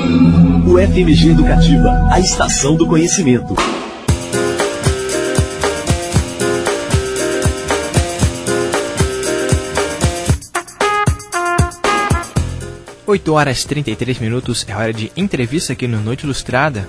O FMG Educativa, a estação do conhecimento. Oito horas 33 minutos, é hora de entrevista aqui no Noite Ilustrada.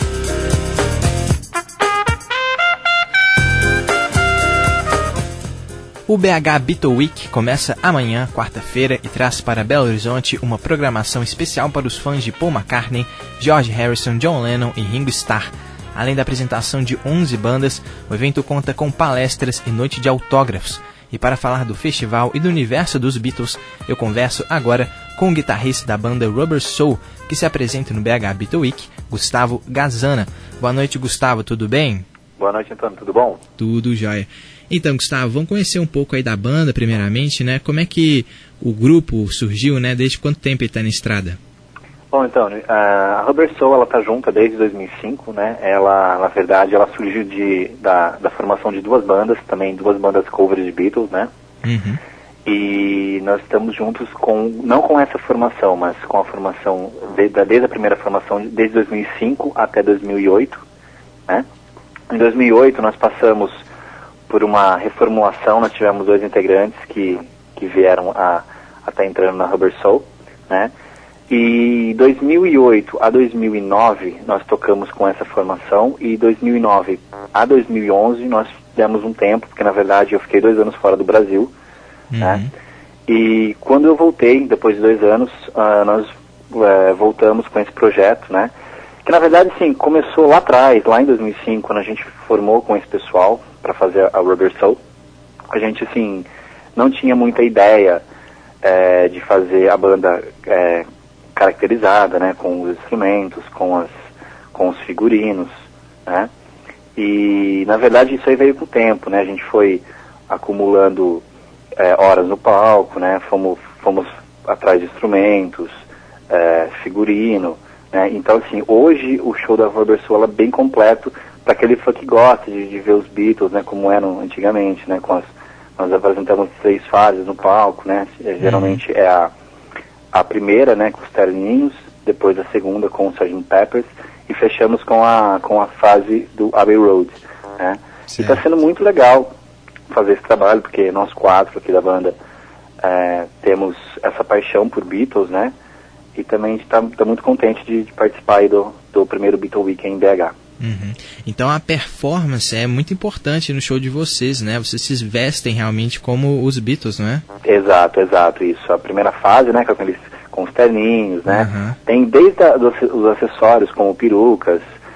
O BH Beatle Week começa amanhã, quarta-feira, e traz para Belo Horizonte uma programação especial para os fãs de Paul McCartney, George Harrison, John Lennon e Ringo Starr. Além da apresentação de 11 bandas, o evento conta com palestras e noite de autógrafos. E para falar do festival e do universo dos Beatles, eu converso agora com o guitarrista da banda Rubber Soul, que se apresenta no BH Beatle Week, Gustavo Gazzana. Boa noite, Gustavo, tudo bem? Boa noite, Antônio, tudo bom? Tudo jóia. Então, Gustavo, vamos conhecer um pouco aí da banda, primeiramente, né? Como é que o grupo surgiu, né? Desde quanto tempo ele está na estrada? Bom, então, a Rubber Soul, ela tá junta desde 2005, né? Ela, na verdade, ela surgiu da formação de duas bandas, também duas bandas covers de Beatles, né? Uhum. E nós estamos juntos não com essa formação, mas com a formação, desde a primeira formação, desde 2005 até 2008, né? Em 2008 nós passamos por uma reformulação, nós tivemos dois integrantes que vieram a estar entrando na Rubber Soul, né? E 2008 a 2009 nós tocamos com essa formação, e 2009 a 2011 nós demos um tempo, porque na verdade eu fiquei 2 anos fora do Brasil, né? E quando eu voltei, depois de 2 anos, nós voltamos com esse projeto, né? Que na verdade, sim, começou lá atrás, lá em 2005, quando a gente formou com esse pessoal para fazer a Rubber Soul. A gente, assim, não tinha muita ideia de fazer a banda caracterizada, né, com os instrumentos, com os figurinos, né? E, na verdade, isso aí veio com o tempo, né? A gente foi acumulando horas no palco, né? Fomos atrás de instrumentos, figurino, né? Então, assim, hoje o show da Rubber Soul é bem completo para aquele fã que gosta de ver os Beatles, né, como eram antigamente, né? Nós apresentamos 3 fases no palco, né? Geralmente é a primeira, né, com os terninhos, depois a segunda com o Sgt. Pepper's, e fechamos com a fase do Abbey Road, né? E está sendo muito legal fazer esse trabalho, porque nós 4 aqui da banda temos essa paixão por Beatles, né? E também está muito contente de participar aí do primeiro Beatle Week em BH. Uhum. Então a performance é muito importante no show de vocês, né? Vocês se vestem realmente como os Beatles, não é? Exato, isso. A primeira fase, né, com os terninhos, né? Uhum. Tem desde os acessórios, como perucas,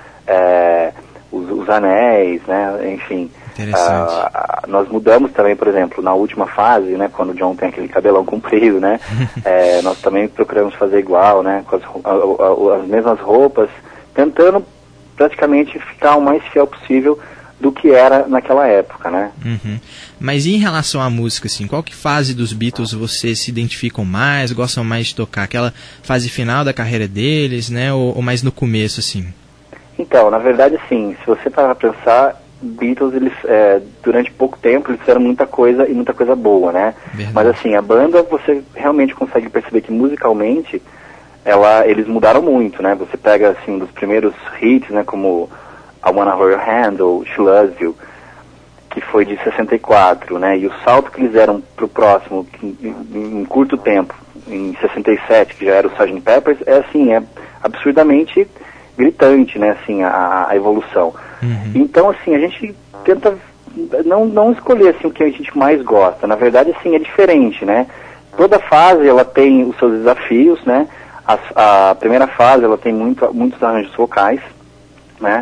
os anéis, né? Enfim. Nós mudamos também, por exemplo, na última fase, né, quando o John tem aquele cabelão comprido, né? Nós também procuramos fazer igual, né? Com as mesmas roupas, tentando praticamente ficar o mais fiel possível do que era naquela época, né? Uhum. Mas e em relação à música, assim, qual que fase dos Beatles vocês se identificam mais, gostam mais de tocar? Aquela fase final da carreira deles, né? Ou mais no começo, assim? Então, na verdade, sim, se você parar pra pensar, Beatles, eles, durante pouco tempo, eles fizeram muita coisa, e muita coisa boa, né? Verdade. Mas assim, a banda, você realmente consegue perceber que musicalmente eles mudaram muito, né? Você pega, assim, dos primeiros hits, né, como I Wanna Hold Your Hand ou She Loves You, que foi de 64, né? E o salto que eles deram pro próximo, em curto tempo, em 67, que já era o Sgt. Pepper's, é absurdamente gritante, né, assim, a evolução. Uhum. Então, assim, a gente tenta não escolher, assim, o que a gente mais gosta. Na verdade, assim, é diferente, né? Toda fase, ela tem os seus desafios, né? A primeira fase, ela tem muitos arranjos vocais, né?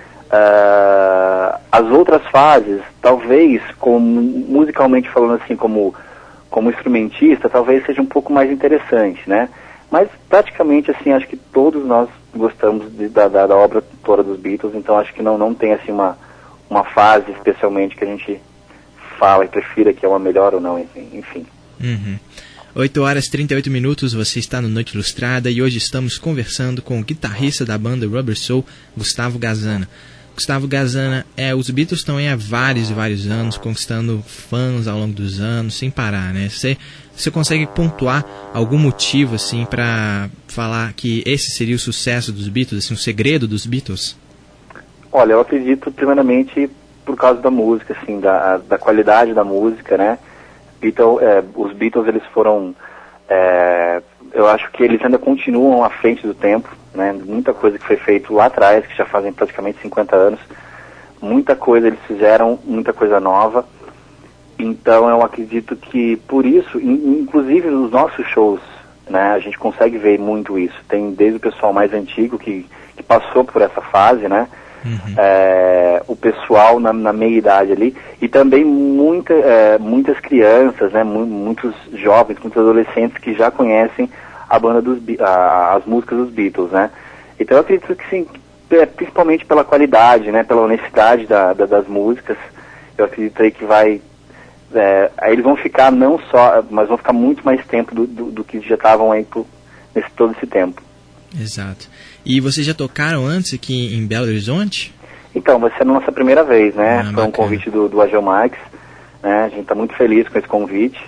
As outras fases, talvez, musicalmente falando, assim, como instrumentista, talvez seja um pouco mais interessante, né? Mas, praticamente, assim, acho que todos nós gostamos da obra toda dos Beatles, então acho que não tem, assim, uma fase, especialmente, que a gente fala e prefira que é uma melhor ou não, enfim. Uhum. 8 horas e 38 minutos, você está no Noite Ilustrada e hoje estamos conversando com o guitarrista da banda Rubber Soul, Gustavo Gazzana. Gustavo Gazzana, os Beatles estão aí há vários e vários anos, conquistando fãs ao longo dos anos, sem parar, né? Você você consegue pontuar algum motivo, assim, para falar que esse seria o sucesso dos Beatles, assim, o segredo dos Beatles? Olha, eu acredito primeiramente por causa da música, assim, da qualidade da música, né? Os Beatles, eles foram, eu acho que eles ainda continuam à frente do tempo, né? Muita coisa que foi feita lá atrás, que já fazem praticamente 50 anos, muita coisa eles fizeram, muita coisa nova. Então eu acredito que por isso, inclusive nos nossos shows, né, a gente consegue ver muito isso. Tem desde o pessoal mais antigo que passou por essa fase, né? O pessoal na meia idade ali, e também muitas crianças, né, muitos jovens, muitos adolescentes que já conhecem a banda as músicas dos Beatles, né? Então eu acredito que sim, principalmente pela qualidade, né, pela honestidade das músicas, eu acredito aí que vai... aí eles vão ficar não só, mas vão ficar muito mais tempo do que já estavam aí todo esse tempo. Exato. E vocês já tocaram antes aqui em Belo Horizonte? Então, vai ser a nossa primeira vez, né? Foi bacana. Um convite do Agel Marques, né? A gente está muito feliz com esse convite.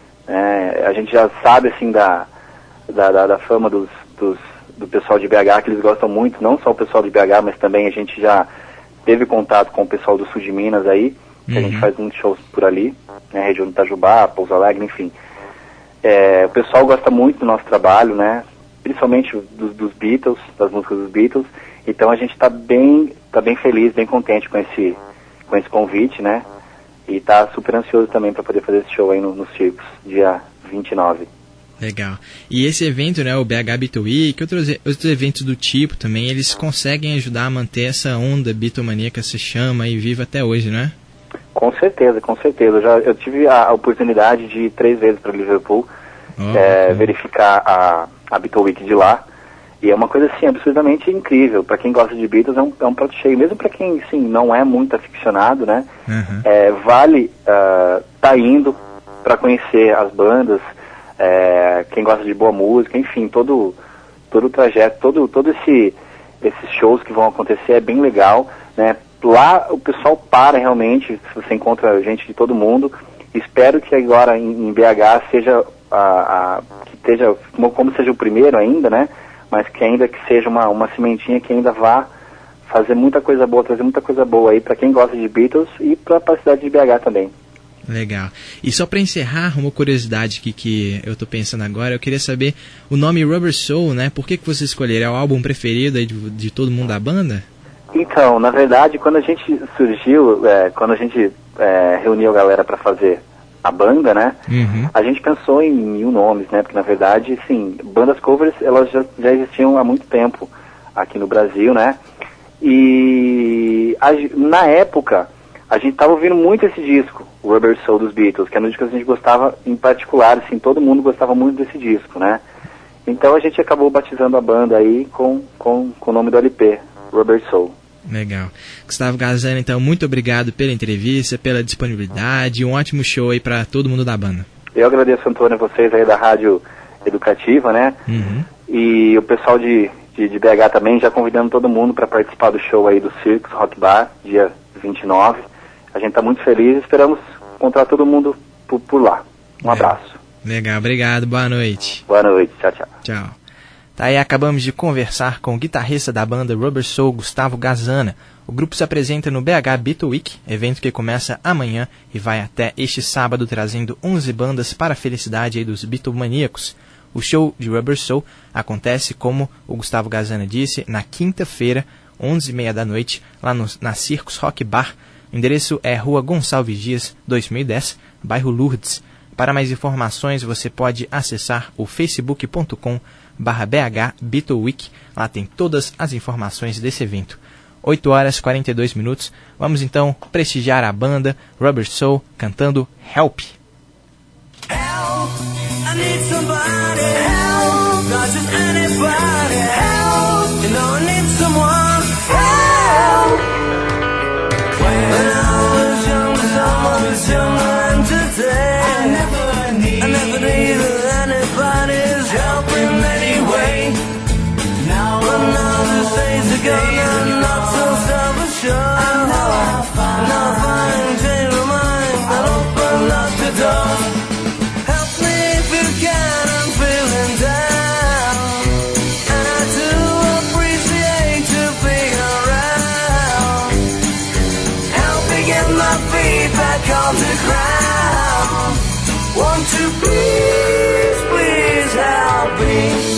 A gente já sabe, assim, da fama do pessoal de BH, que eles gostam muito, não só o pessoal de BH, mas também a gente já teve contato com o pessoal do sul de Minas aí, que a gente faz muitos shows por ali, né? Região do Itajubá, Pouso Alegre, enfim. O pessoal gosta muito do nosso trabalho, né? Principalmente dos Beatles, das músicas dos Beatles. Então a gente está bem feliz, bem contente com esse convite, né? E está super ansioso também para poder fazer esse show aí no Circus, dia 29. Legal. E esse evento, né, o BH Beatle Week, outros eventos do tipo também, eles conseguem ajudar a manter essa onda Beatlemaníaca, se chama e viva até hoje, né? Com certeza, com certeza. Eu tive a oportunidade de ir 3 vezes para Liverpool, verificar a Beatle Week de lá, e é uma coisa assim absurdamente incrível. Para quem gosta de Beatles é um prato cheio, mesmo para quem assim, não é muito aficionado, né? Vale tá indo para conhecer as bandas, quem gosta de boa música, enfim, todo o trajeto, todo esses shows que vão acontecer é bem legal, né? Lá o pessoal para realmente, você encontra gente de todo mundo. Espero que agora em BH seja que esteja, como seja o primeiro ainda, né? Mas que ainda que seja uma sementinha que ainda vá fazer muita coisa boa, trazer muita coisa boa aí para quem gosta de Beatles e para a cidade de BH também. Legal. E só para encerrar, uma curiosidade que eu tô pensando agora, eu queria saber o nome Rubber Soul, né? Por que você escolheram? É o álbum preferido aí de todo mundo da banda? Então, na verdade, quando a gente surgiu, quando a gente reuniu a galera para fazer a banda, né? A gente pensou em 1000 nomes, né? Porque na verdade, sim, bandas covers, elas já existiam há muito tempo aqui no Brasil, né? E na época a gente tava ouvindo muito esse disco, o Rubber Soul dos Beatles, que é um disco que a gente gostava em particular, assim, todo mundo gostava muito desse disco, né? Então a gente acabou batizando a banda aí com o nome do LP, Rubber Soul. Legal. Gustavo Gazzana, então, muito obrigado pela entrevista, pela disponibilidade, um ótimo show aí para todo mundo da banda. Eu agradeço, Antônio, a vocês aí da Rádio Educativa, né? E o pessoal de BH também, já convidando todo mundo para participar do show aí do Circus Rock Bar, dia 29. A gente está muito feliz e esperamos encontrar todo mundo por lá. Um abraço. Legal, obrigado, boa noite. Boa noite, tchau, tchau. Tchau. Tá aí, acabamos de conversar com o guitarrista da banda Rubber Soul, Gustavo Gazzana. O grupo se apresenta no BH Beatle Week, evento que começa amanhã e vai até este sábado, trazendo 11 bandas para a felicidade aí dos Beatlemaníacos. O show de Rubber Soul acontece, como o Gustavo Gazzana disse, na quinta-feira, 11h30 da noite, lá na Circus Rock Bar. O endereço é Rua Gonçalves Dias, 2010, bairro Lourdes. Para mais informações, você pode acessar o facebook.com/BH Beatle Week. Lá tem todas as informações desse evento. 8h42. Vamos então prestigiar a banda Rubber Soul cantando Help. Help, I need somebody. Help, not just anybody. Help, you know I need someone. Help. When I was young, someone was younger than today. I never needed anybody's help in any way. But now this days ago, I'm not so self-assured. Now I find change of mind and open up the door. Help me Won't you please, please help me?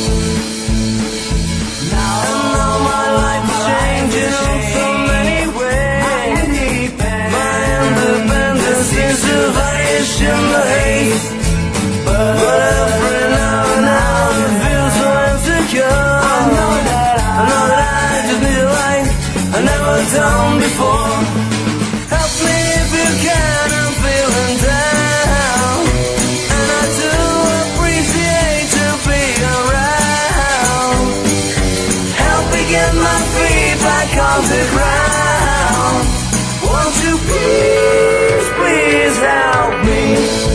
Now my life is changing in so many ways. My independence seems to vanish in the haze. But every now and now I feel so insecure. I know that I just need a light I never done before. Help me if you can, I'm feeling down. And I do appreciate to be around. Help me get my feet back on the ground. Won't you please, please help me?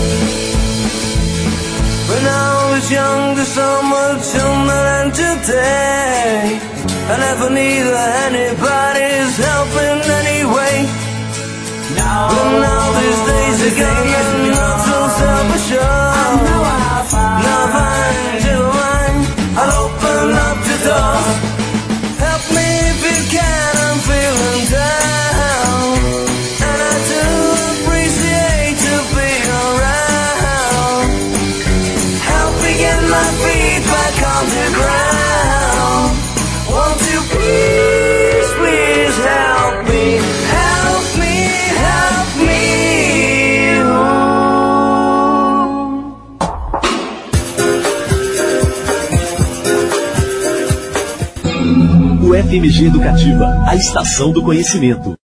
When I was younger, so much younger than today, I never needed anybody's help in any way. But now these days are gone and not so self-assured. Now if I change my mind, I'll open up the door. Help me if you can, I'm feeling down. And I do appreciate to be around. Help me get my feet back on the ground. Won't you please, please help me? Help me, help me. O FMG Educativa, a estação do conhecimento.